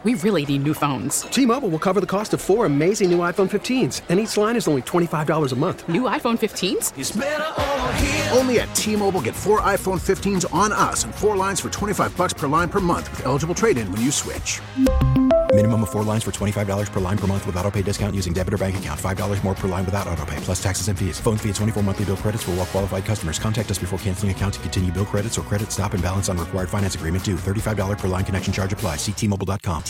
We really need new phones. T-Mobile will cover the cost of 4 amazing new iPhone 15s, and each line is only $25 a month. New iPhone 15s? It's better over here. Only at T-Mobile, get 4 iPhone 15s on us and 4 lines for $25 per line per month with eligible trade-in when you switch. Minimum of 4 lines for $25 per line per month with autopay discount using debit or bank account. $5 more per line without autopay, plus taxes and fees. Phone fee at 24 monthly bill credits for well-qualified customers. Contact us before canceling account to continue bill credits or credit stop and balance on required finance agreement due. $35 per line connection charge applies. See T-Mobile.com.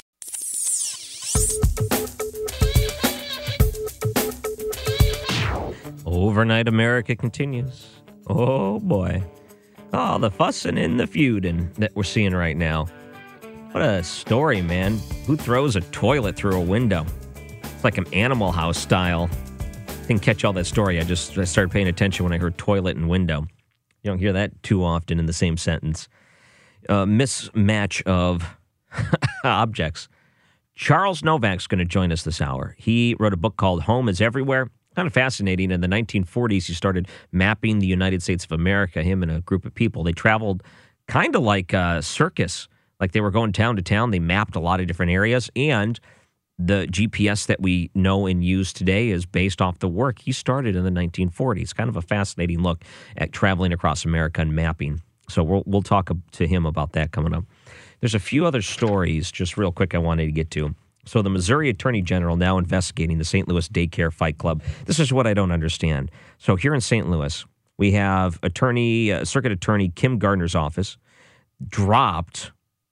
Overnight America continues. Oh, boy. Oh, the fussing and the feuding that we're seeing right now. What a story, man. Who throws a toilet through a window? It's like an Animal House style. Didn't catch all that story. I started paying attention when I heard toilet and window. You don't hear that too often in the same sentence. Mismatch of objects. Charles Novak's going to join us this hour. He wrote a book called Home is Everywhere. Kind of fascinating. In the 1940s, he started mapping the United States of America, him and a group of people. They traveled kind of like a circus. Like they were going town to town. They mapped a lot of different areas. And the GPS that we know and use today is based off the work he started in the 1940s. Kind of a fascinating look at traveling across America and mapping. So we'll talk to him about that coming up. There's a few other stories, just real quick, I wanted to get to. So the Missouri Attorney General now investigating the St. Louis Daycare Fight Club. This is what I don't understand. So here in St. Louis, we have Circuit Attorney Kim Gardner's office dropped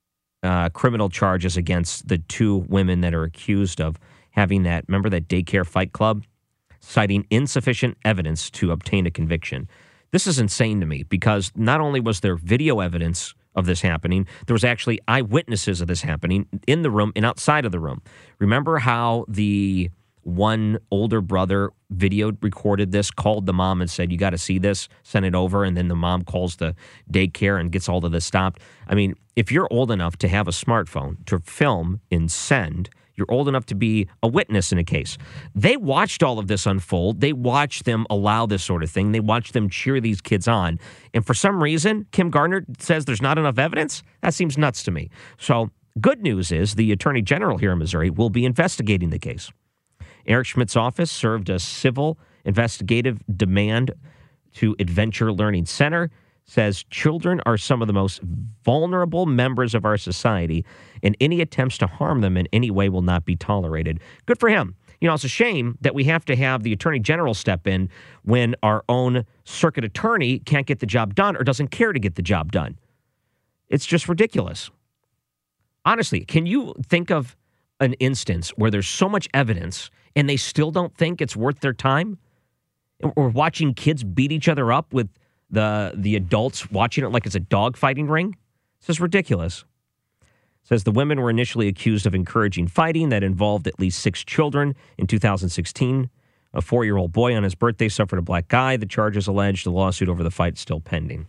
criminal charges against the 2 women that are accused of having that, remember that daycare fight club, citing insufficient evidence to obtain a conviction. This is insane to me because not only was there video evidence of this happening, there was actually eyewitnesses of this happening in the room and outside of the room. Remember how the one older brother video recorded this, called the mom and said, you got to see this, send it over, and then the mom calls the daycare and gets all of this stopped. I mean, if you're old enough to have a smartphone to film and send, you're old enough to be a witness in a case. They watched all of this unfold. They watched them allow this sort of thing. They watched them cheer these kids on. And for some reason, Kim Gardner says there's not enough evidence? That seems nuts to me. So good news is the Attorney General here in Missouri will be investigating the case. Eric Schmidt's office served a civil investigative demand to Adventure Learning Center, says children are some of the most vulnerable members of our society, and any attempts to harm them in any way will not be tolerated. Good for him. You know, it's a shame that we have to have the Attorney General step in when our own circuit attorney can't get the job done or doesn't care to get the job done. It's just ridiculous. Honestly, can you think of an instance where there's so much evidence and they still don't think it's worth their time? Or watching kids beat each other up with the adults watching it like it's a dog fighting ring? This is ridiculous. It says the women were initially accused of encouraging fighting that involved at least 6 children. In 2016, a 4-year-old boy on his birthday suffered a black eye. The charges alleged. The lawsuit over the fight still pending.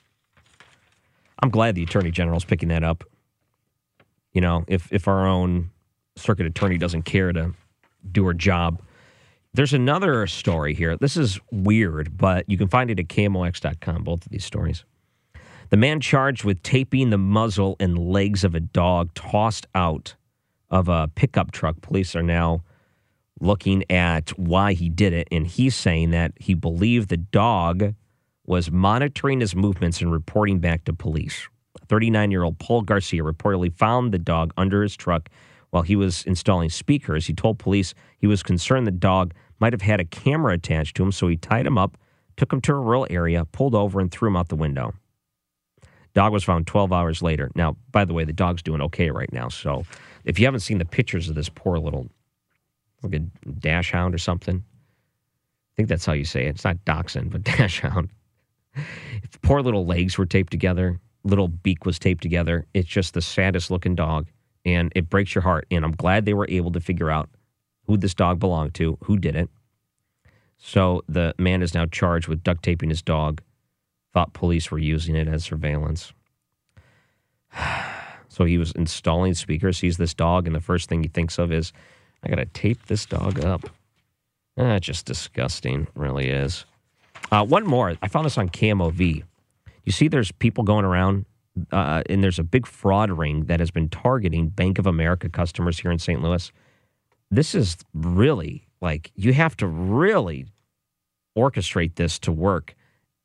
I'm glad the Attorney General is picking that up. You know, if our own circuit attorney doesn't care to do her job. There's another story here. This is weird, but you can find it at KMOX.com, both of these stories. The man charged with taping the muzzle and legs of a dog tossed out of a pickup truck. Police are now looking at why he did it, and he's saying that he believed the dog was monitoring his movements and reporting back to police. 39-year-old Paul Garcia reportedly found the dog under his truck while he was installing speakers. He told police he was concerned the dog might have had a camera attached to him, so he tied him up, took him to a rural area, pulled over, and threw him out the window. Dog was found 12 hours later. Now, by the way, the dog's doing okay right now, so if you haven't seen the pictures of this poor little, like a dash hound or something, I think that's how you say it. It's not dachshund, but dash hound. Poor little legs were taped together. Little beak was taped together. It's just the saddest looking dog, and it breaks your heart. And I'm glad they were able to figure out who this dog belonged to, who did it. So the man is now charged with duct taping his dog. Thought police were using it as surveillance. So he was installing speakers, sees this dog, and the first thing he thinks of is, I got to tape this dog up. Just disgusting, really is. One more. I found this on KMOV. You see there's people going around and there's a big fraud ring that has been targeting Bank of America customers here in St. Louis. This is really, like, you have to really orchestrate this to work.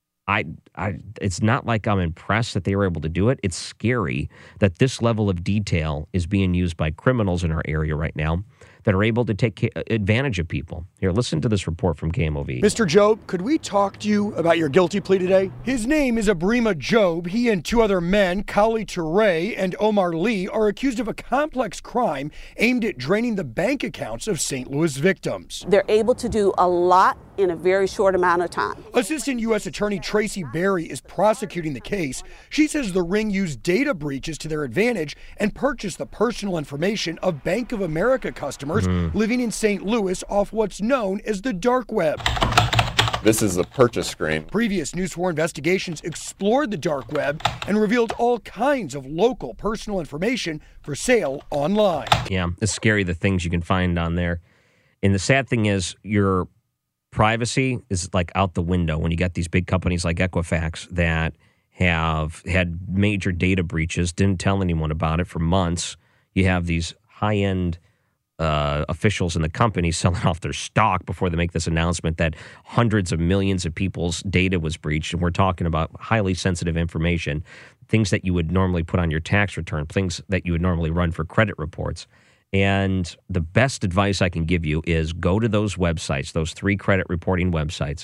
It's not like I'm impressed that they were able to do it. It's scary that this level of detail is being used by criminals in our area right now that are able to take advantage of people. Here, listen to this report from KMOV. Mr. Job, could we talk to you about your guilty plea today? His name is Abrima Job. He and two other men, Kali Toure and Omar Lee, are accused of a complex crime aimed at draining the bank accounts of St. Louis victims. They're able to do a lot in a very short amount of time. Assistant U.S. Attorney Tracy Berry is prosecuting the case. She says the ring used data breaches to their advantage and purchased the personal information of Bank of America customers living in St. Louis off what's known as the dark web. This is the purchase screen. Previous News 4 investigations explored the dark web and revealed all kinds of local personal information for sale online. Yeah, it's scary, the things you can find on there. And the sad thing is, your privacy is like out the window when you got these big companies like Equifax that have had major data breaches, didn't tell anyone about it for months. You have these high-end officials in the company selling off their stock before they make this announcement that hundreds of millions of people's data was breached. And we're talking about highly sensitive information, things that you would normally put on your tax return, things that you would normally run for credit reports. And the best advice I can give you is go to those websites, those 3 credit reporting websites,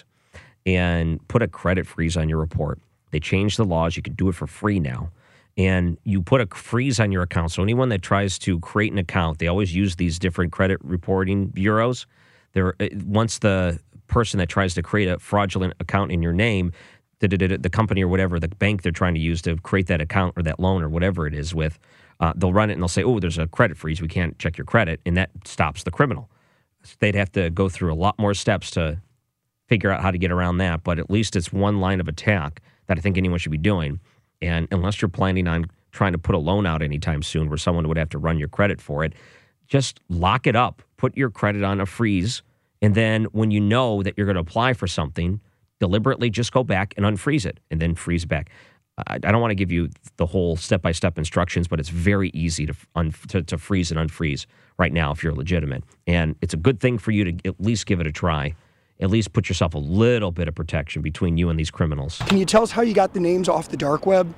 and put a credit freeze on your report. They changed the laws. You can do it for free now. And you put a freeze on your account. So anyone that tries to create an account, they always use these different credit reporting bureaus. Once the person that tries to create a fraudulent account in your name, the company or whatever, the bank they're trying to use to create that account or that loan or whatever it is with, they'll run it and they'll say, oh, there's a credit freeze. We can't check your credit. And that stops the criminal. So they'd have to go through a lot more steps to figure out how to get around that. But at least it's one line of attack that I think anyone should be doing. And unless you're planning on trying to put a loan out anytime soon where someone would have to run your credit for it, just lock it up, put your credit on a freeze, and then when you know that you're going to apply for something, deliberately just go back and unfreeze it and then freeze it back. I don't want to give you the whole step-by-step instructions, but it's very easy to freeze and unfreeze right now if you're legitimate. And it's a good thing for you to at least give it a try. At least put yourself a little bit of protection between you and these criminals. Can you tell us how you got the names off the dark web?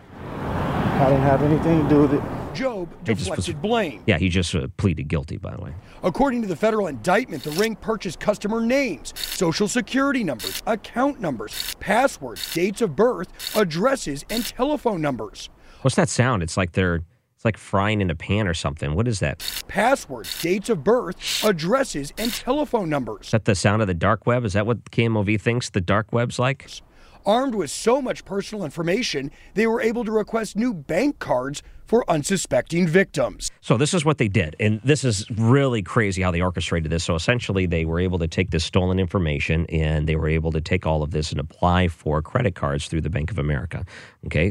I didn't have anything to do with it. Job deflected blame. Yeah, he just pleaded guilty, by the way. According to the federal indictment, the ring purchased customer names, social security numbers, account numbers, passwords, dates of birth, addresses, and telephone numbers. What's that sound? It's like frying in a pan or something. What is that? Passwords, dates of birth, addresses, and telephone numbers. Is that the sound of the dark web? Is that what KMOV thinks the dark web's like? Armed with so much personal information, they were able to request new bank cards for unsuspecting victims. So this is what they did, and this is really crazy how they orchestrated this. So essentially, they were able to take this stolen information, and they were able to take all of this and apply for credit cards through the Bank of America, okay,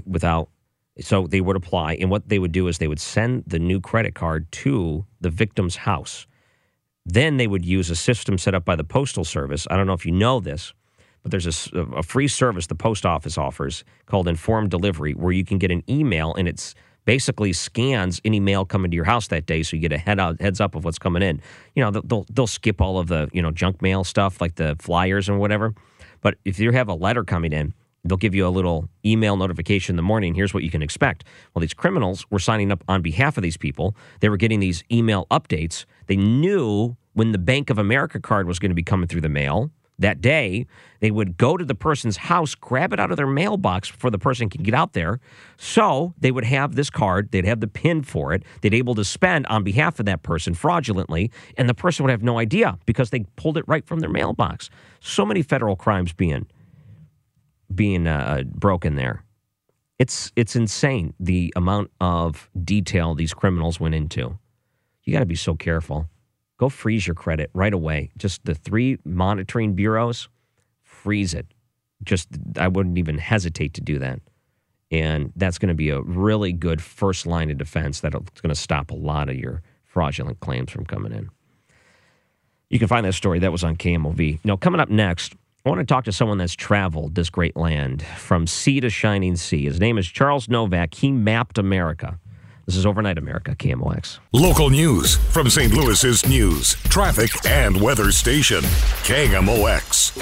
So they would apply, and what they would do is they would send the new credit card to the victim's house. Then they would use a system set up by the Postal Service. I don't know if you know this, but there's a free service the post office offers called Informed Delivery, where you can get an email, and it's basically scans any mail coming to your house that day, so you get a heads up of what's coming in. You know, they'll skip all of the junk mail stuff like the flyers and whatever. But if you have a letter coming in, they'll give you a little email notification in the morning. Here's what you can expect. Well, these criminals were signing up on behalf of these people. They were getting these email updates. They knew when the Bank of America card was going to be coming through the mail that day. They would go to the person's house, grab it out of their mailbox before the person can get out there. So they would have this card. They'd have the PIN for it. They'd be able to spend on behalf of that person fraudulently, and the person would have no idea because they pulled it right from their mailbox. So many federal crimes being broken there. It's insane the amount of detail these criminals went into. You got to be so careful. Go freeze your credit right away. Just the 3 monitoring bureaus, freeze it. I wouldn't even hesitate to do that. And that's going to be a really good first line of defense that's going to stop a lot of your fraudulent claims from coming in. You can find that story. That was on KMOV. Now, coming up next, I want to talk to someone that's traveled this great land from sea to shining sea. His name is Charles Novak. He mapped America. This is Overnight America, KMOX. Local news from St. Louis's news, traffic, and weather station, KMOX.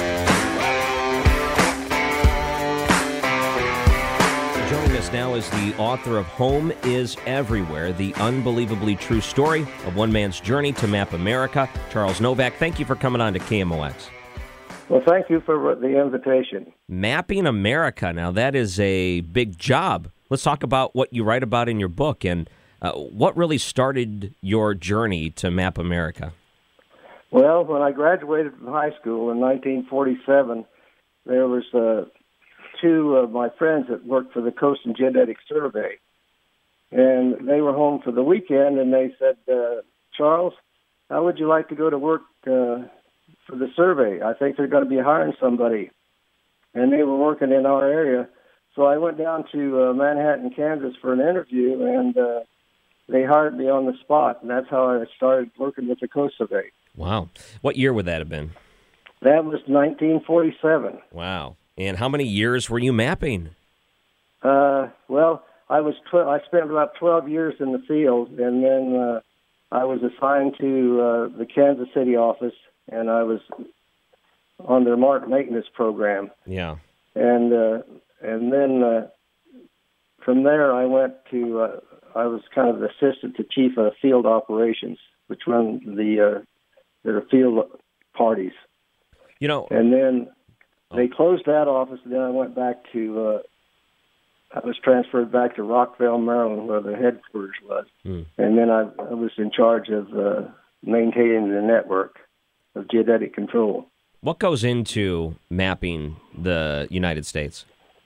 Joining us now is the author of Home is Everywhere, the unbelievably true story of one man's journey to map America. Charles Novak, thank you for coming on to KMOX. Well, thank you for the invitation. Mapping America. Now, that is a big job. Let's talk about what you write about in your book and what really started your journey to map America. Well, when I graduated from high school in 1947, there was two of my friends that worked for the Coast and Geodetic Survey. And they were home for the weekend, and they said, Charles, how would you like to go to work for the survey? I think they're going to be hiring somebody. And they were working in our area. So I went down to Manhattan, Kansas for an interview, and they hired me on the spot. And that's how I started working with the Coast Survey. Wow. What year would that have been? That was 1947. Wow. And how many years were you mapping? Well, I spent about 12 years in the field, and then I was assigned to the Kansas City office, and I was on their market maintenance program. Yeah. And then from there, I went to I was kind of the assistant to chief of field operations, which run their field parties. You know, and then they closed that office, and then I went back to, I was transferred back to Rockville, Maryland, where the headquarters was. And then I was in charge of maintaining the network of geodetic control. What goes into mapping the United States?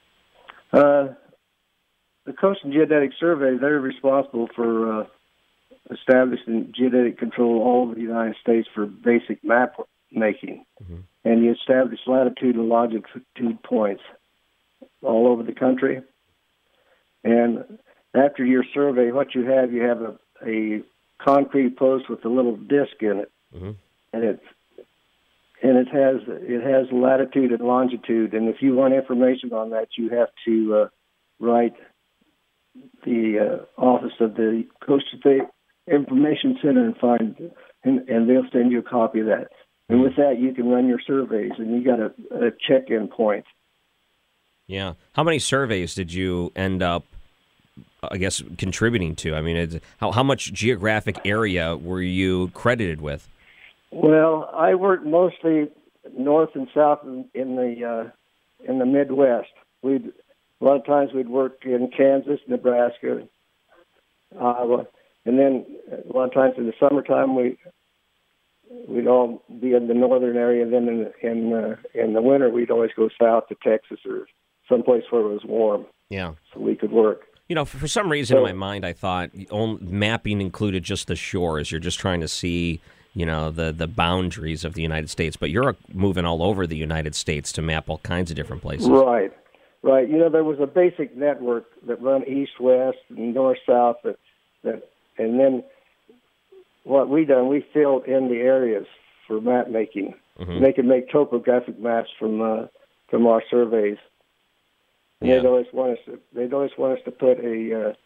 The Coast and Geodetic Survey, they're responsible for establishing geodetic control all over the United States for basic map making. And you establish latitude and longitude points all over the country. And after your survey, what you have a concrete post with a little disc in it, and it has latitude and longitude. And if you want information on that, you have to write the office of the Coast Survey Information Center and they'll send you a copy of that. And with that, you can run your surveys, and you got a check-in point. Yeah. How many surveys did you end up, I guess, contributing to? I mean, how much geographic area were you credited with? Well, I worked mostly north and south in the Midwest. A lot of times we'd work in Kansas, Nebraska, Iowa, and then a lot of times in the summertime we'd all be in the northern area. And then in the winter we'd always go south to Texas or someplace where it was warm. Yeah, so we could work. You know, for some reason in my mind, I thought mapping included just the shores. You're just trying to see, you know, the boundaries of the United States. But you're moving all over the United States to map all kinds of different places. Right. You know, there was a basic network that run east-west and north-south, and then what we filled in the areas for map making. They could make topographic maps from our surveys. And they'd always want us to put a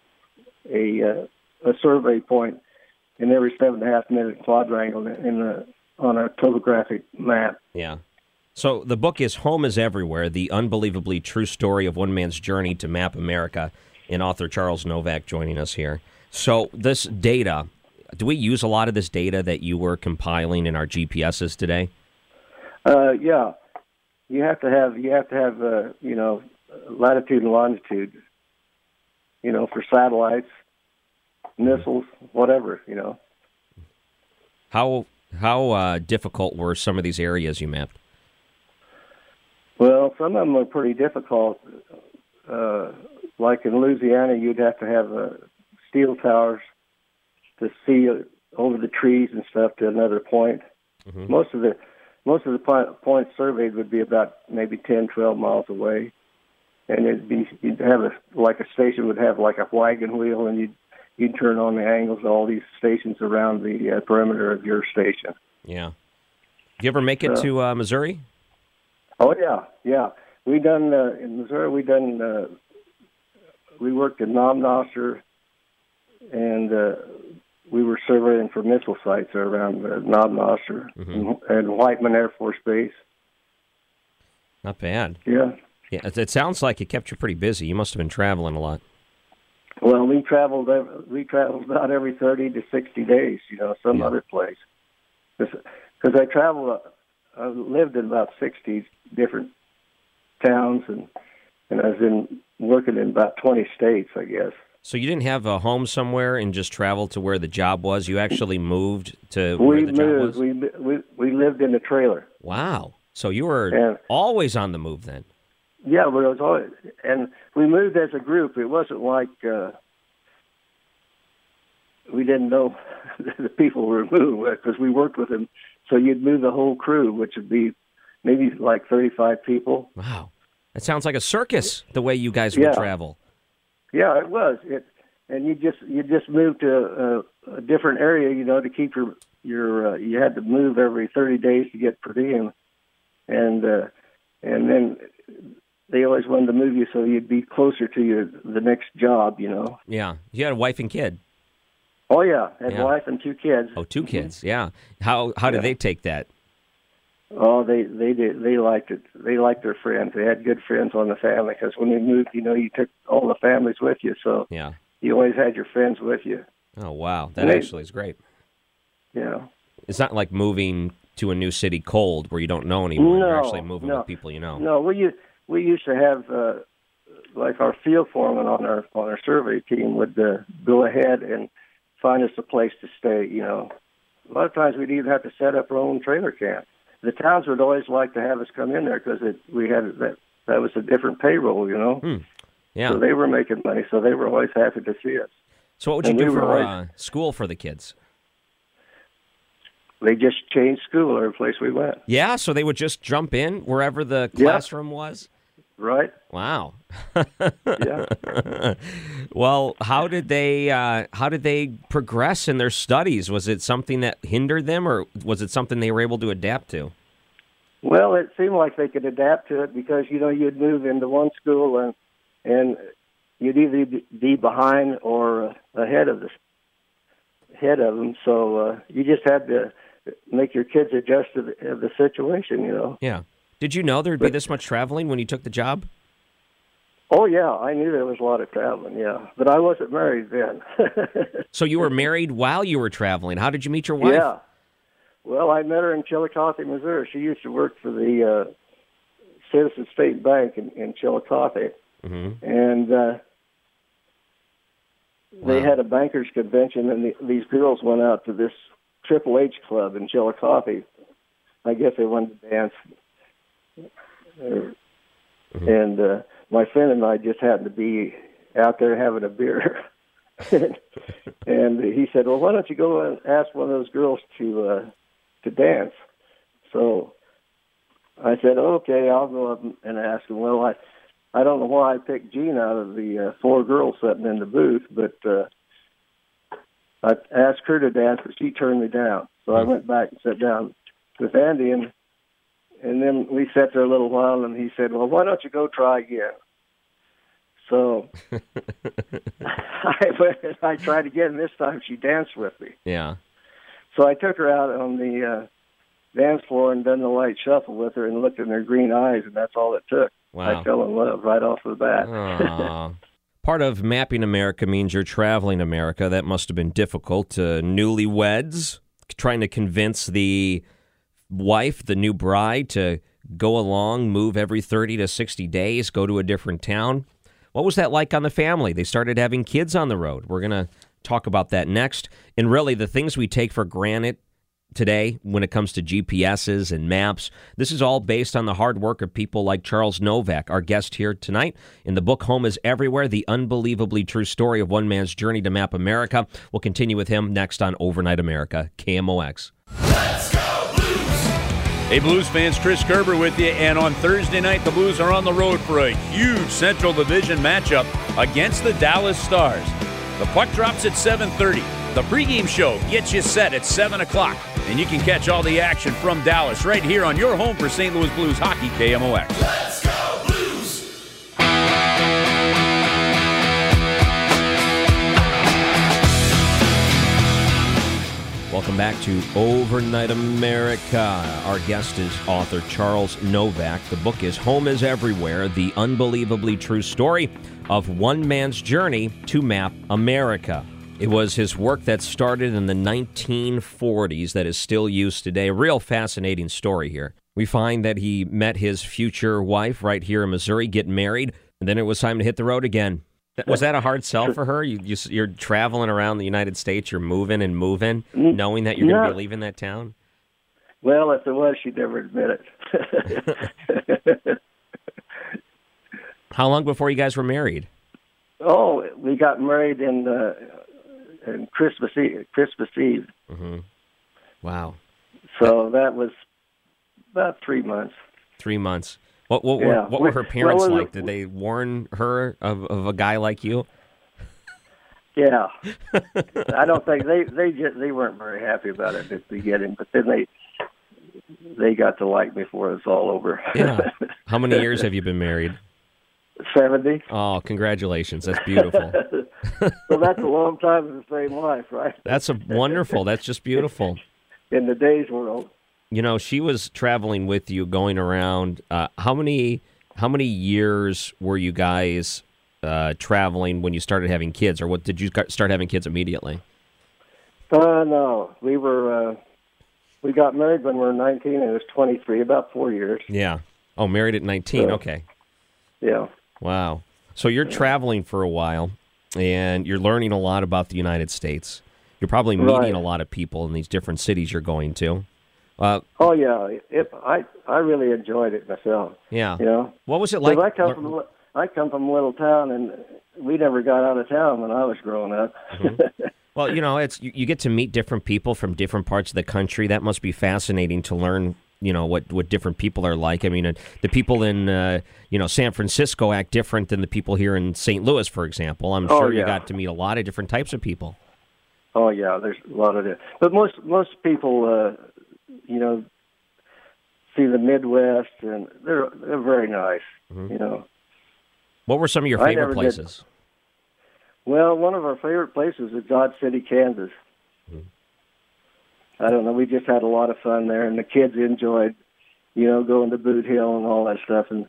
survey point in every 7.5 minute quadrangle on a topographic map. Yeah. So the book is Home is Everywhere, the unbelievably true story of one man's journey to map America, and author Charles Novak joining us here. So this data, do we use a lot of this data that you were compiling in our GPSs today? Yeah. You have to have you know, latitude and longitude, you know, for satellites, missiles, whatever, you know. How difficult were some of these areas you mapped? Well, some of them are pretty difficult. Like in Louisiana, you'd have to have steel towers to see over the trees and stuff to another point. Most of the points surveyed would be about maybe 10, 12 miles away, and you'd have a station would have like a wagon wheel, and you'd turn on the angles of all these stations around the perimeter of your station. Yeah. Did you ever make it to Missouri? Oh yeah. We done in Missouri. We worked in Knob-Noster, and we were surveying for missile sites around Knob-Noster and Whiteman Air Force Base. Not bad. Yeah. Yeah, it sounds like it kept you pretty busy. You must have been traveling a lot. Well, we traveled about every 30 to 60 days, some other place. Because I lived in about 60 different towns, and I was working in about 20 states, I guess. So you didn't have a home somewhere and just traveled to where the job was? You actually moved to where the job was? We lived in a trailer. Wow. So you were always on the move then? Yeah, but it was always, and we moved as a group. It wasn't like we didn't know the people we were moving with because we worked with them. So you'd move the whole crew, which would be maybe like 35 people. Wow. It sounds like a circus, the way you guys would travel. Yeah, it was. And you just moved to a different area, to keep your you had to move every 30 days to get per diem, and then they always wanted to move you so you'd be closer to the next job, Yeah, you had a wife and kid. Oh yeah, had a wife and 2 kids. Oh, 2 kids. Yeah. How did they take that? Oh, they did. They liked it. They liked their friends. They had good friends on the family because when they moved, you took all the families with you. So you always had your friends with you. Oh wow, that actually is great. Yeah, it's not like moving to a new city cold where you don't know anyone. You're actually moving with people you know. No, we used to have like our field foreman on our survey team would go ahead and find us a place to stay. A lot of times we'd even have to set up our own trailer camp. The towns would always like to have us come in there because we had that was a different payroll, Yeah. So they were making money, so they were always happy to see us. So what would you do for school for the kids? They just changed school every place we went. Yeah, so they would just jump in wherever the classroom was? Right. Wow. Yeah. Well, how did they progress in their studies? Was it something that hindered them, or was it something they were able to adapt to? Well, it seemed like they could adapt to it because you'd move into one school and you'd either be behind or ahead of them. So you just had to make your kids adjust to the situation, Yeah. Did you know there'd be this much traveling when you took the job? Oh, yeah. I knew there was a lot of traveling, yeah. But I wasn't married then. So you were married while you were traveling. How did you meet your wife? Yeah. Well, I met her in Chillicothe, Missouri. She used to work for the Citizen State Bank in Chillicothe. Mm-hmm. And they had a bankers convention, and these girls went out to this Triple H club in Chillicothe. I guess they wanted to dance. And my friend and I just happened to be out there having a beer. And he said, well, why don't you go and ask one of those girls to dance? So I said, okay, I'll go up and ask them. Well, I don't know why I picked Jean out of the 4 girls sitting in the booth, but I asked her to dance, but she turned me down. So I went back and sat down with Andy, and then we sat there a little while, and he said, well, why don't you go try again? So I tried again, and this time she danced with me. Yeah. So I took her out on the dance floor and done the light shuffle with her and looked in her green eyes, and that's all it took. Wow. I fell in love right off the bat. Part of mapping America means you're traveling America. That must have been difficult. Newlyweds, trying to convince the wife, the new bride, to go along, move every 30 to 60 days, go to a different town. What was that like on the family? They started having kids on the road. We're going to talk about that next. And really, the things we take for granted today when it comes to GPSs and maps, this is all based on the hard work of people like Charles Novak, our guest here tonight. In the book, Home is Everywhere, the unbelievably true story of one man's journey to map America. We'll continue with him next on Overnight America, KMOX. Let's go Blues! Hey, Blues fans, Chris Kerber with you. And on Thursday night, the Blues are on the road for a huge Central Division matchup against the Dallas Stars. The puck drops at 7:30. The pregame show gets you set at 7 o'clock, and you can catch all the action from Dallas right here on your home for St. Louis Blues hockey, KMOX. Let's go Blues! Welcome back to Overnight America. Our guest is author Charles Novak. The book is Home is Everywhere, the unbelievably true story of one man's journey to map America. It was his work that started in the 1940s that is still used today. A real fascinating story here. We find that he met his future wife right here in Missouri, get married, and then it was time to hit the road again. Was that a hard sell for her? You're traveling around the United States, you're moving and moving, knowing that you're going to be leaving that town? Well, if it was, she'd never admit it. How long before you guys were married? Oh, we got married in Christmas Eve. Mm-hmm. Wow. So that was about 3 months. 3 months. What were her parents like? Did they warn her of a guy like you? Yeah. I don't think they weren't very happy about it at the beginning, but then they got to like me before it was all over. Yeah. How many years have you been married? 70. Oh, congratulations. That's beautiful. So that's a long time in the same life, right? That's wonderful. That's just beautiful. In the day's world. You know, she was traveling with you, going around. How many years were you guys traveling when you started having kids, or what did you start having kids immediately? No, we got married when we were 19, and it was 23, about 4 years. Yeah. Oh, married at 19. So, okay. Yeah. Wow. So you're traveling for a while, and you're learning a lot about the United States. You're probably meeting a lot of people in these different cities you're going to. Oh yeah, I really enjoyed it myself. Yeah. You know, what was it like? I come from a little town, and we never got out of town when I was growing up. Mm-hmm. Well, you know, you get to meet different people from different parts of the country. That must be fascinating to learn. You know what different people are like. I mean, the people in San Francisco act different than the people here in St. Louis, for example. I'm sure you got to meet a lot of different types of people. Oh yeah, there's a lot of it. But most people. See the Midwest, and they're very nice. Mm-hmm. You know. What were some of your favorite places? Well, one of our favorite places is Dodge City, Kansas. Mm-hmm. I don't know. We just had a lot of fun there, and the kids enjoyed, going to Boot Hill and all that stuff, and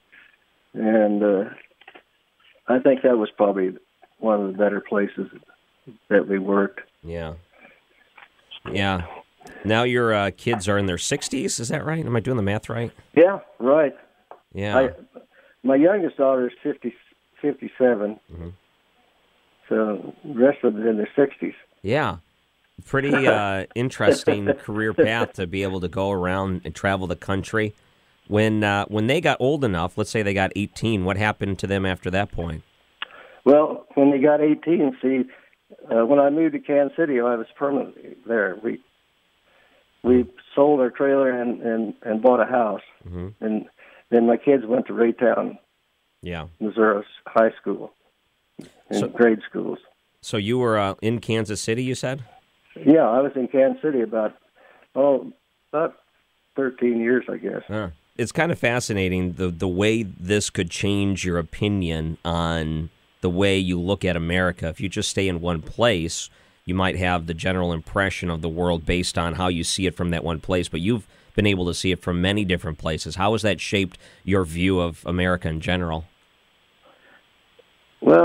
I think that was probably one of the better places that we worked. Yeah. Yeah. Now your kids are in their 60s, is that right? Am I doing the math right? Yeah, right. Yeah. My youngest daughter is 57, mm-hmm. So the rest of them in their 60s. Yeah. Pretty interesting career path to be able to go around and travel the country. When they got old enough, let's say they got 18, what happened to them after that point? Well, when they got 18, when I moved to Kansas City, I was permanently there. We sold our trailer and bought a house, mm-hmm. and then my kids went to Raytown, Missouri high school, and grade schools. So you were in Kansas City, you said? Yeah, I was in Kansas City about 13 years, I guess. It's kind of fascinating the way this could change your opinion on the way you look at America. If you just stay in one place, you might have the general impression of the world based on how you see it from that one place, but you've been able to see it from many different places. How has that shaped your view of America in general? Well,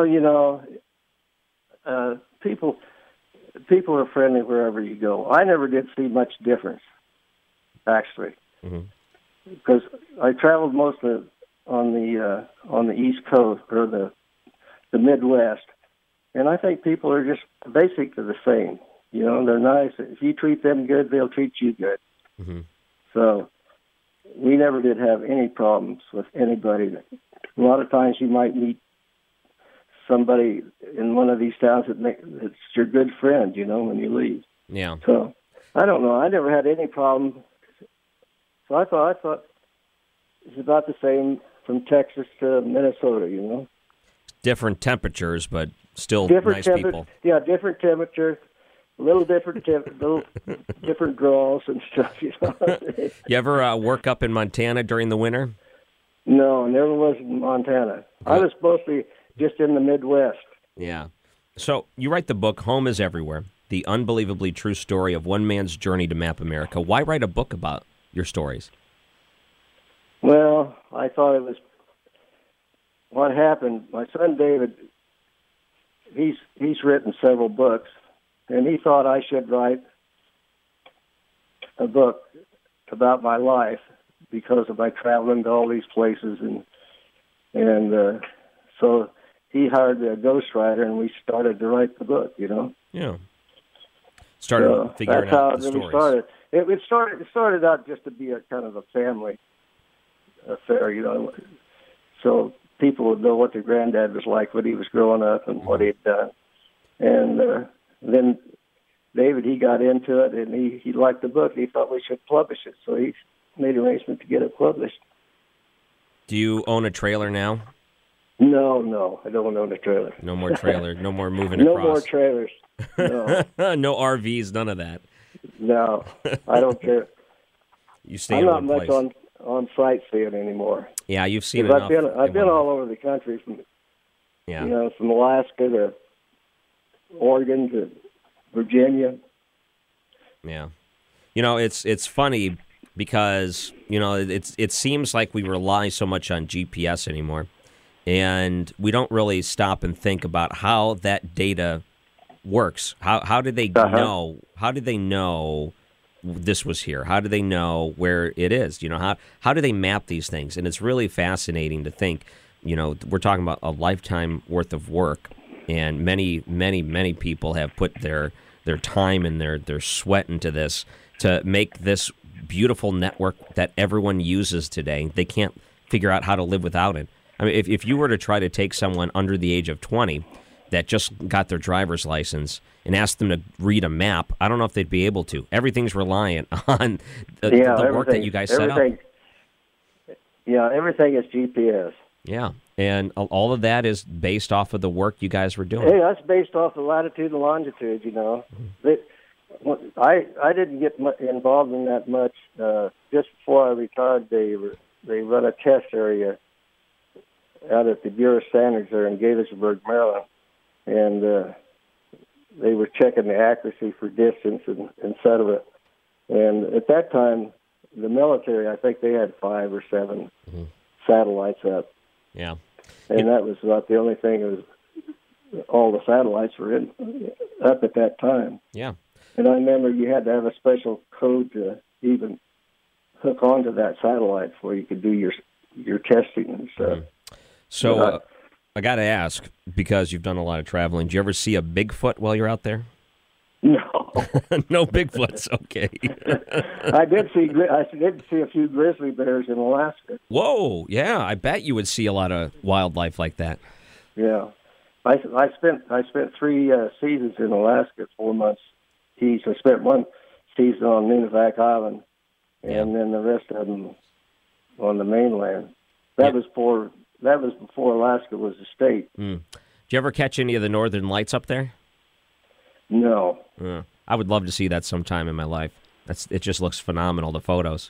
people are friendly wherever you go. I never did see much difference, actually, because I traveled mostly on the East Coast or the Midwest. And I think people are just basically the same. They're nice. If you treat them good, they'll treat you good. Mm-hmm. So we never did have any problems with anybody. A lot of times you might meet somebody in one of these towns that's your good friend, when you leave. Yeah. So I don't know. I never had any problem. So I thought it's about the same from Texas to Minnesota, Different temperatures, but still different nice people. Yeah, different temperature, little different draws and stuff. You know. You ever work up in Montana during the winter? No, I never was in Montana. I was mostly just in the Midwest. Yeah. So you write the book, Home is Everywhere, the unbelievably true story of one man's journey to map America. Why write a book about your stories? Well, I thought it was what happened. My son David, he's written several books, and he thought I should write a book about my life because of my traveling to all these places, and so he hired a ghostwriter, and we started to write the book. You know. Yeah. Started figuring out the stories. Started. It started out just to be a kind of a family affair, you know, so people would know what their granddad was like when he was growing up and what he'd done. And then David, he got into it, and he liked the book. He thought we should publish it, so he made arrangements to get it published. Do you own a trailer now? No, I don't own a trailer. No more trailer, no more moving no across. No more trailers. No. No RVs, none of that. No, I don't care. You stay in one place. I'm not much on sightseeing anymore. Yeah, you've seen enough. I've been all over the country from from Alaska to Oregon to Virginia. Yeah, you know, it's funny because it seems like we rely so much on GPS anymore, and we don't really stop and think about how that data works. How did they know? How did they know this was here? How do they know where it is? You know, how do they map these things? And it's really fascinating to think, we're talking about a lifetime worth of work, and many, many, many people have put their time and their sweat into this to make this beautiful network that everyone uses today. They can't figure out how to live without it. I mean, if you were to try to take someone under the age of 20 that just got their driver's license and ask them to read a map, I don't know if they'd be able to. Everything's reliant on the work that you guys set up. Yeah, everything is GPS. Yeah, and all of that is based off of the work you guys were doing. Hey, that's based off the latitude and longitude, I didn't get involved in that much. Just before I retired, they run a test area out at the Bureau of Standards there in Gaithersburg, Maryland. And they were checking the accuracy for distance and sediment. And at that time, the military, I think they had 5 or 7 satellites up. Yeah. And that was about the only thing. All the satellites were up at that time. Yeah. And I remember you had to have a special code to even hook onto that satellite before you could do your testing and stuff. So I got to ask, because you've done a lot of traveling, do you ever see a Bigfoot while you're out there? No. No Bigfoots, okay. I did see a few grizzly bears in Alaska. Whoa, yeah, I bet you would see a lot of wildlife like that. Yeah. I spent 3 seasons in Alaska, 4 months each. I spent one season on Nunivak Island, and then the rest of them on the mainland. That was before Alaska was a state. Did you ever catch any of the northern lights up there? No. I would love to see that sometime in my life. It just looks phenomenal, the photos.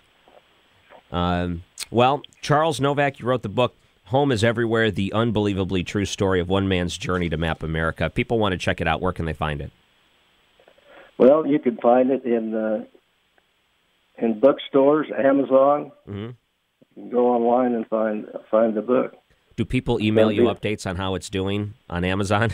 Well, Charles Novak, you wrote the book, Home is Everywhere, the unbelievably true story of one man's journey to map America. If people want to check it out, where can they find it? Well, you can find it in bookstores, Amazon. You can go online and find the book. Do people email you updates on how it's doing on Amazon?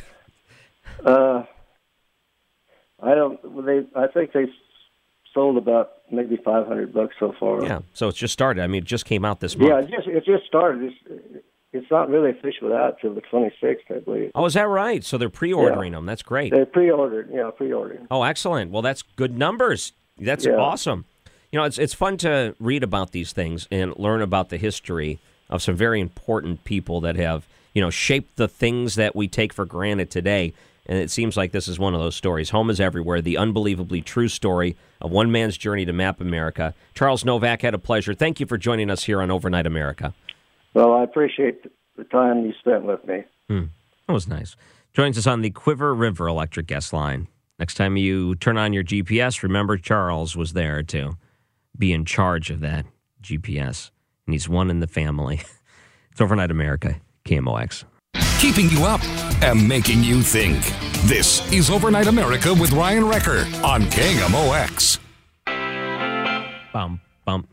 I think they sold about maybe 500 books so far. Yeah, so it's just started. I mean, it just came out this month. Yeah, it just started. It's not really officially out till the 26th, I believe. Oh, is that right? So they're pre-ordering them. That's great. They're pre-ordered. Oh, excellent. Well, that's good numbers. That's awesome. It's fun to read about these things and learn about the history of some very important people that have, shaped the things that we take for granted today. And it seems like this is one of those stories. Home is Everywhere, the unbelievably true story of one man's journey to map America. Charles Novak, had a pleasure. Thank you for joining us here on Overnight America. Well, I appreciate the time you spent with me. That was nice. Joins us on the Quiver River Electric Guest Line. Next time you turn on your GPS, remember Charles was there to be in charge of that GPS. And he's one in the family. It's Overnight America, KMOX. Keeping you up and making you think. This is Overnight America with Ryan Wrecker on KMOX. Bum, bum.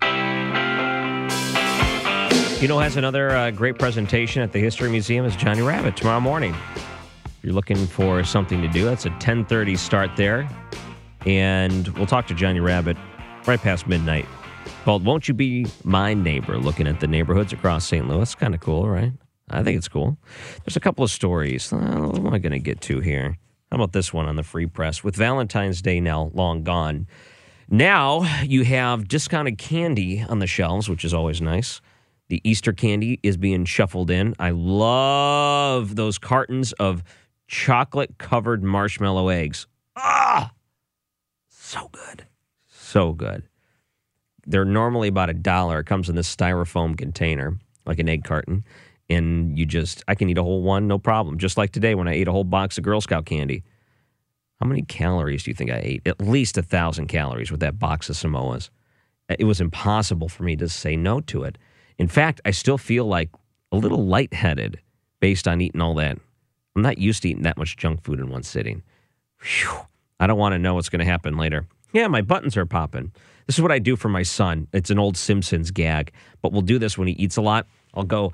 You know, has another great presentation at the History Museum is Johnny Rabbit tomorrow morning. If you're looking for something to do, that's a 10:30 start there. And we'll talk to Johnny Rabbit right past midnight. Called Won't You Be My Neighbor, looking at the neighborhoods across St. Louis. Kind of cool, right? I think it's cool. There's a couple of stories. What am I going to get to here? How about this one on the Free Press? With Valentine's Day now long gone, now you have discounted candy on the shelves, which is always nice. The Easter candy is being shuffled in. I love those cartons of chocolate-covered marshmallow eggs. Ah! So good. So good. They're normally about $1. It comes in this styrofoam container, like an egg carton. And I can eat a whole one, no problem. Just like today when I ate a whole box of Girl Scout candy. How many calories do you think I ate? At least 1,000 calories with that box of Samoas. It was impossible for me to say no to it. In fact, I still feel like a little lightheaded based on eating all that. I'm not used to eating that much junk food in one sitting. Whew. I don't want to know what's going to happen later. Yeah, my buttons are popping. This is what I do for my son. It's an old Simpsons gag, but we'll do this when he eats a lot. I'll go,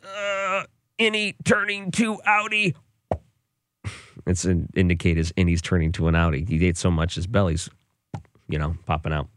innie turning to outie. It's an indicate his innie's turning to an outie. He ate so much his belly's, popping out.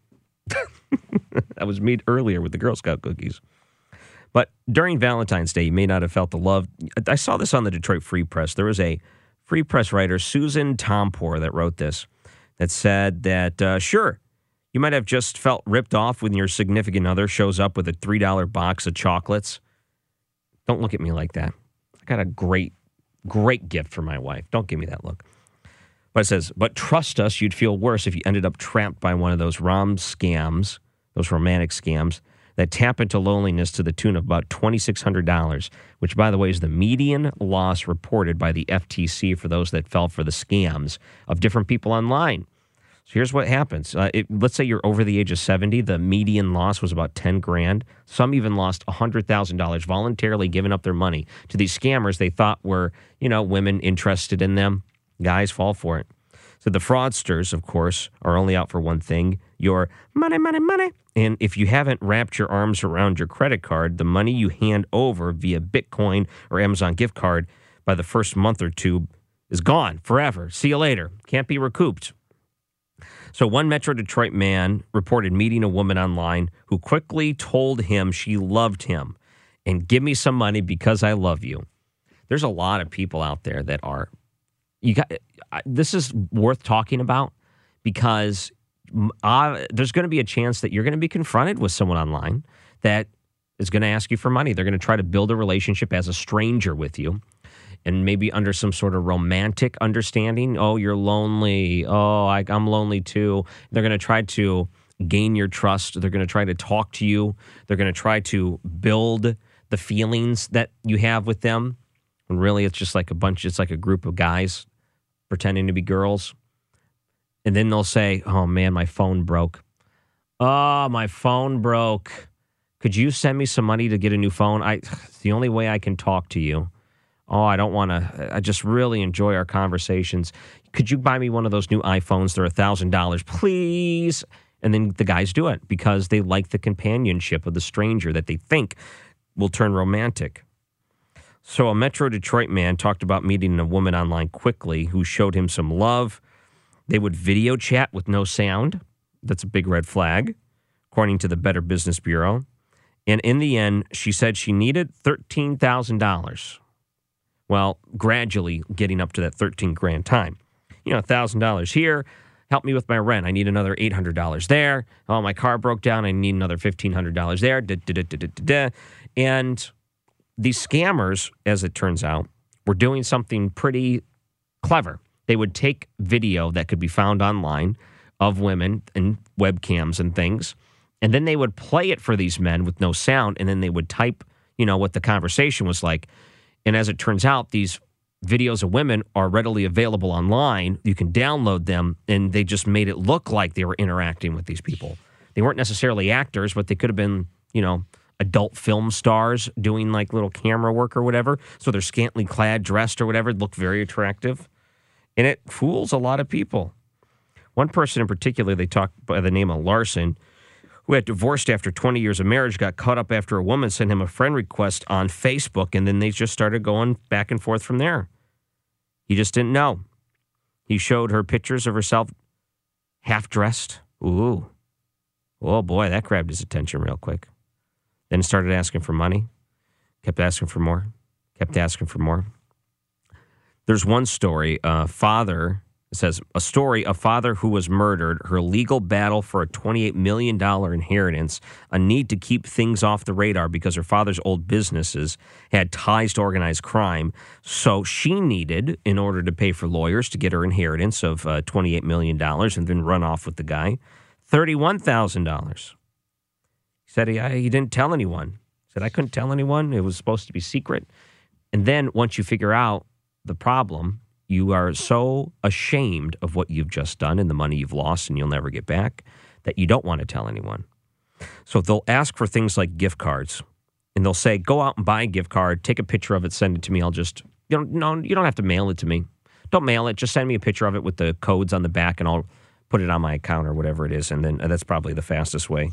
That was me earlier with the Girl Scout cookies. But during Valentine's Day, you may not have felt the love. I saw this on the Detroit Free Press. There was a Free Press writer, Susan Tompour, that wrote this, that said that, sure, you might have just felt ripped off when your significant other shows up with a $3 box of chocolates. Don't look at me like that. I got a great gift for my wife. Don't give me that look. But it says, but trust us, you'd feel worse if you ended up trapped by one of those scams, those romantic scams, that tap into loneliness to the tune of about $2,600, which, by the way, is the median loss reported by the FTC for those that fell for the scams of different people online. So here's what happens. Let's say you're over the age of 70. The median loss was about $10,000. Some even lost $100,000 voluntarily giving up their money to these scammers they thought were, women interested in them. Guys fall for it. So the fraudsters, of course, are only out for one thing, your money, money, money. And if you haven't wrapped your arms around your credit card, the money you hand over via Bitcoin or Amazon gift card by the first month or two is gone forever. See you later. Can't be recouped. So one Metro Detroit man reported meeting a woman online who quickly told him she loved him and give me some money because I love you. There's a lot of people out there that are, this is worth talking about because there's going to be a chance that you're going to be confronted with someone online that is going to ask you for money. They're going to try to build a relationship as a stranger with you. And maybe under some sort of romantic understanding. Oh, you're lonely. Oh, I'm lonely too. They're going to try to gain your trust. They're going to try to talk to you. They're going to try to build the feelings that you have with them. And really, it's just like it's like a group of guys pretending to be girls. And then they'll say, oh man, my phone broke. Oh, my phone broke. Could you send me some money to get a new phone? It's the only way I can talk to you. Oh, I don't want to. I just really enjoy our conversations. Could you buy me one of those new iPhones? They're $1,000, please. And then the guys do it because they like the companionship of the stranger that they think will turn romantic. So a Metro Detroit man talked about meeting a woman online quickly who showed him some love. They would video chat with no sound. That's a big red flag, according to the Better Business Bureau. And in the end, she said she needed $13,000. Well, gradually getting up to that $13,000 time. $1,000 here. Help me with my rent. I need another $800 there. Oh, my car broke down. I need another $1,500 there. And these scammers, as it turns out, were doing something pretty clever. They would take video that could be found online of women and webcams and things, and then they would play it for these men with no sound, and then they would type, what the conversation was like. And as it turns out, these videos of women are readily available online. You can download them, and they just made it look like they were interacting with these people. They weren't necessarily actors, but they could have been, adult film stars doing like little camera work or whatever. So they're scantily clad, dressed or whatever, look very attractive. And it fools a lot of people. One person in particular, they talked by the name of Larson, who had divorced after 20 years of marriage, got caught up after a woman sent him a friend request on Facebook, and then they just started going back and forth from there. He just didn't know. He showed her pictures of herself half-dressed. Ooh. Oh, boy, that grabbed his attention real quick. Then started asking for money, kept asking for more, kept asking for more. There's one story, a father who was murdered, her legal battle for a $28 million inheritance, a need to keep things off the radar because her father's old businesses had ties to organized crime. So she needed, in order to pay for lawyers to get her inheritance of $28 million and then run off with the guy, $31,000. He said he didn't tell anyone. He said, I couldn't tell anyone. It was supposed to be secret. And then once you figure out the problem, you are so ashamed of what you've just done and the money you've lost and you'll never get back that you don't want to tell anyone. So they'll ask for things like gift cards. And they'll say, go out and buy a gift card, take a picture of it, send it to me. I'll just, you don't have to mail it to me. Don't mail it. Just send me a picture of it with the codes on the back and I'll put it on my account or whatever it is. And then that's probably the fastest way.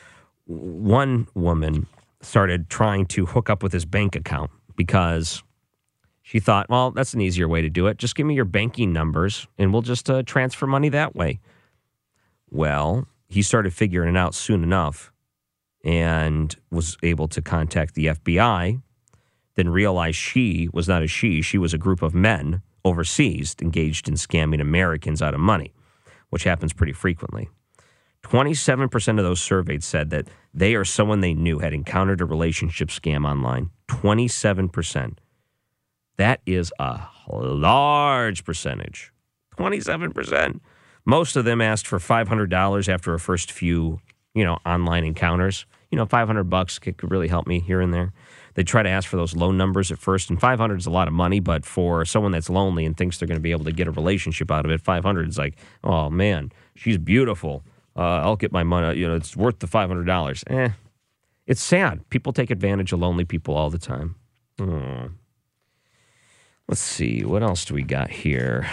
One woman started trying to hook up with his bank account because she thought, well, that's an easier way to do it. Just give me your banking numbers and we'll just transfer money that way. Well, he started figuring it out soon enough and was able to contact the FBI, then realized she was not a she was a group of men overseas engaged in scamming Americans out of money, which happens pretty frequently. 27% of those surveyed said that they or someone they knew had encountered a relationship scam online. 27%. That is a large percentage. 27%. Most of them asked for $500 after a first few, online encounters. $500 could really help me here and there. They try to ask for those low numbers at first, and $500 is a lot of money, but for someone that's lonely and thinks they're going to be able to get a relationship out of it, $500 is like, oh, man, she's beautiful. I'll get my money. It's worth the $500. It's sad. People take advantage of lonely people all the time. Let's see. What else do we got here?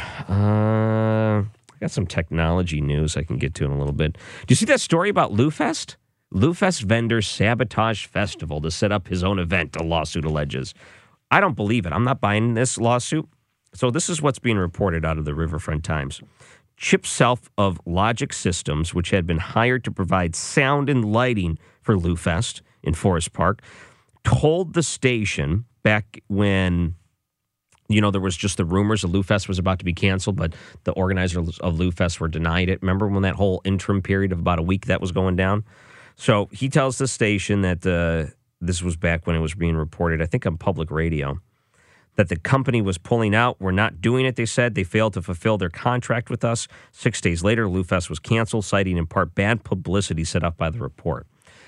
I got some technology news I can get to in a little bit. Do you see that story about LouFest? LouFest vendors sabotage festival to set up his own event, a lawsuit alleges. I don't believe it. I'm not buying this lawsuit. So this is what's being reported out of the Riverfront Times. Chip Self of Logic Systems, which had been hired to provide sound and lighting for LouFest in Forest Park, told the station back when, there was just the rumors that LouFest was about to be canceled, but the organizers of LouFest were denied it. Remember when that whole interim period of about a week that was going down? So he tells the station that this was back when it was being reported, I think on public radio, that the company was pulling out. We're not doing it, they said. They failed to fulfill their contract with us. 6 days later, LouFest was canceled, citing in part bad publicity set up by the report.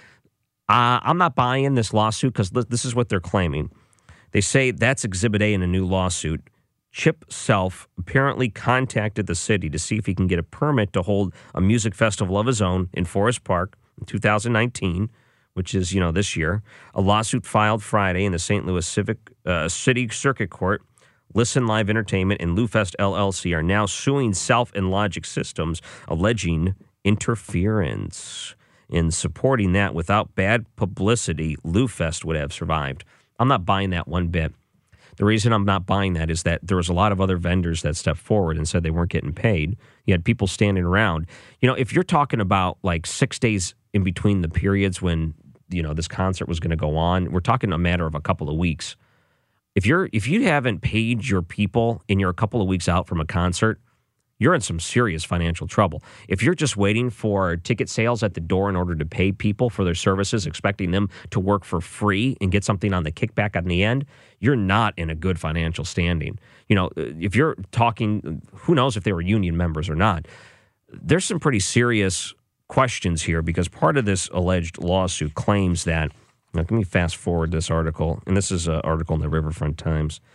I'm not buying this lawsuit because this is what they're claiming. They say that's Exhibit A in a new lawsuit. Chip Self apparently contacted the city to see if he can get a permit to hold a music festival of his own in Forest Park in 2019, which is, this year. A lawsuit filed Friday in the St. Louis City Circuit Court. Listen Live Entertainment and LouFest LLC are now suing Self and Logic Systems, alleging interference. In supporting that, without bad publicity, LouFest would have survived. I'm not buying that one bit. The reason I'm not buying that is that there was a lot of other vendors that stepped forward and said they weren't getting paid. You had people standing around. If you're talking about like 6 days in between the periods when this concert was going to go on, we're talking a matter of a couple of weeks. If you haven't paid your people and you're a couple of weeks out from a concert, you're in some serious financial trouble. If you're just waiting for ticket sales at the door in order to pay people for their services, expecting them to work for free and get something on the kickback on the end, you're not in a good financial standing. If you're talking, who knows if they were union members or not, there's some pretty serious questions here because part of this alleged lawsuit claims that, now let me fast forward this article, and this is an article in the Riverfront Times.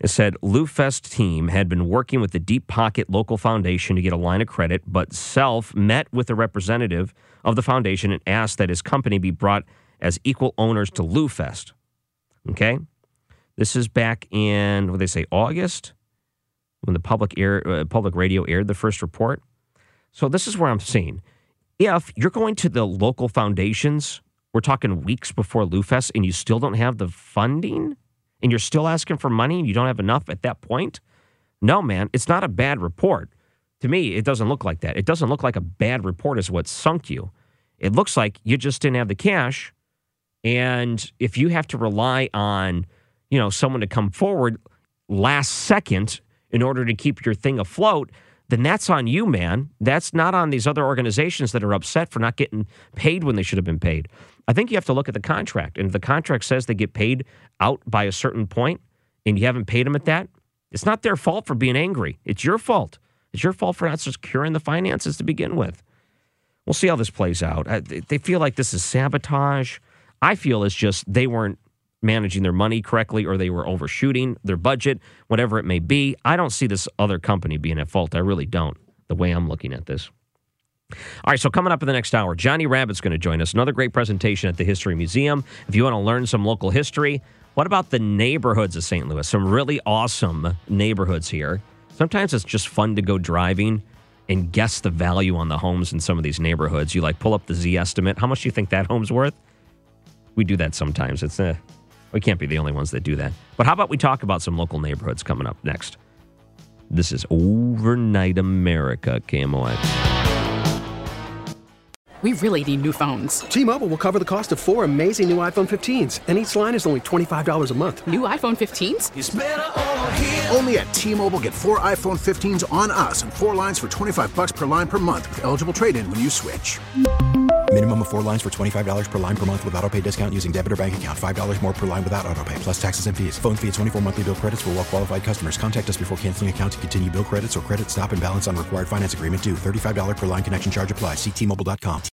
It said LouFest team had been working with the Deep Pocket local foundation to get a line of credit, but Self met with a representative of the foundation and asked that his company be brought as equal owners to LouFest. Okay? This is back in, what did they say, August? When the public radio aired the first report. So this is where I'm seeing. If you're going to the local foundations, we're talking weeks before LouFest, and you still don't have the funding, and you're still asking for money, and you don't have enough at that point, no, man, it's not a bad report. To me, it doesn't look like that. It doesn't look like a bad report is what sunk you. It looks like you just didn't have the cash, and if you have to rely on, someone to come forward last second in order to keep your thing afloat, then that's on you, man. That's not on these other organizations that are upset for not getting paid when they should have been paid. I think you have to look at the contract. And if the contract says they get paid out by a certain point and you haven't paid them at that, it's not their fault for being angry. It's your fault. It's your fault for not securing the finances to begin with. We'll see how this plays out. They feel like this is sabotage. I feel it's just they weren't managing their money correctly, or they were overshooting their budget, whatever it may be. I don't see this other company being at fault. I really don't, the way I'm looking at this. All right, so coming up in the next hour, Johnny Rabbit's going to join us. Another great presentation at the History Museum. If you want to learn some local history, what about the neighborhoods of St. Louis? Some really awesome neighborhoods here. Sometimes it's just fun to go driving and guess the value on the homes in some of these neighborhoods. You pull up the Z estimate. How much do you think that home's worth? We do that sometimes. We can't be the only ones that do that. But how about we talk about some local neighborhoods coming up next? This is Overnight America, KMOX. We really need new phones. T-Mobile will cover the cost of 4 amazing new iPhone 15s, and each line is only $25 a month. New iPhone 15s? It's better over here. Only at T-Mobile, get 4 iPhone 15s on us and 4 lines for $25 per line per month with eligible trade-in when you switch. Minimum of 4 lines for $25 per line per month with autopay discount using debit or bank account. $5 more per line without autopay, plus taxes and fees. Phone fee at 24 monthly bill credits for well-qualified customers. Contact us before canceling account to continue bill credits or credit stop and balance on required finance agreement due. $35 per line connection charge applies. See T-Mobile.com.